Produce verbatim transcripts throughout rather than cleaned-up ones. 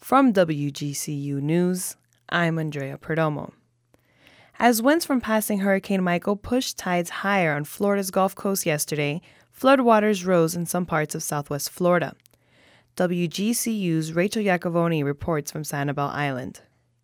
From W G C U News, I'm Andrea Perdomo. As winds from passing Hurricane Michael pushed tides higher on Florida's Gulf Coast yesterday, floodwaters rose in some parts of southwest Florida. W G C U's Rachel Iacovoni reports from Sanibel Island.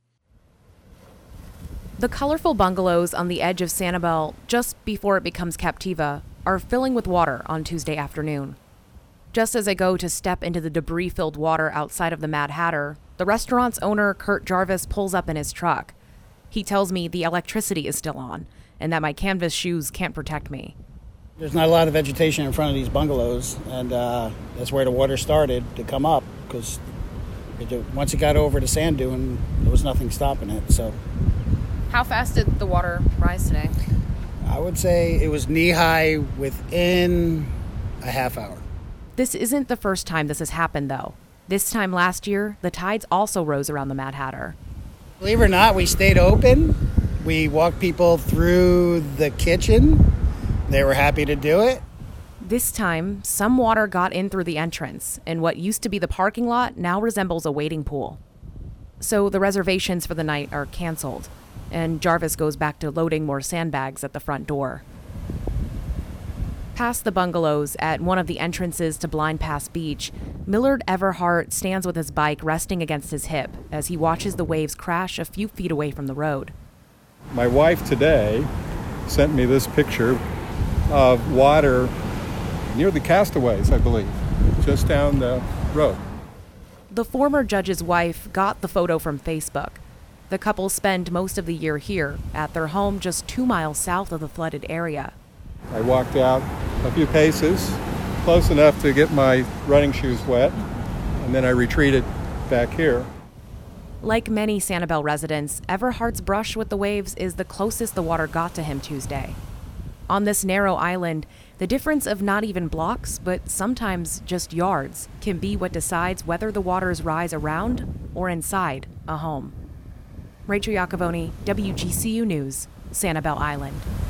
The colorful bungalows on the edge of Sanibel, just before it becomes Captiva, are filling with water on Tuesday afternoon. Just as I go to step into the debris-filled water outside of the Mad Hatter, the restaurant's owner, Kurt Jarvis, pulls up in his truck. He tells me the electricity is still on and that my canvas shoes can't protect me. There's not a lot of vegetation in front of these bungalows, and uh, that's where the water started to come up, because once it got over the sand dune, there was nothing stopping it. So, how fast did the water rise today? I would say it was knee-high within a half hour. This isn't the first time this has happened, though. This time last year, the tides also rose around the Mad Hatter. Believe it or not, we stayed open. We walked people through the kitchen. They were happy to do it. This time, some water got in through the entrance, and what used to be the parking lot now resembles a wading pool. So the reservations for the night are canceled, and Jarvis goes back to loading more sandbags at the front door. Past the bungalows at one of the entrances to Blind Pass Beach, Millard Everhart stands with his bike resting against his hip as he watches the waves crash a few feet away from the road. My wife today sent me this picture of water near the Castaways, I believe, just down the road. The former judge's wife got the photo from Facebook. The couple spend most of the year here at their home just two miles south of the flooded area. I walked out a few paces, close enough to get my running shoes wet, and then I retreated back here. Like many Sanibel residents, Everhart's brush with the waves is the closest the water got to him Tuesday. On this narrow island, the difference of not even blocks, but sometimes just yards, can be what decides whether the waters rise around or inside a home. Rachel Iacovoni, W G C U News, Sanibel Island.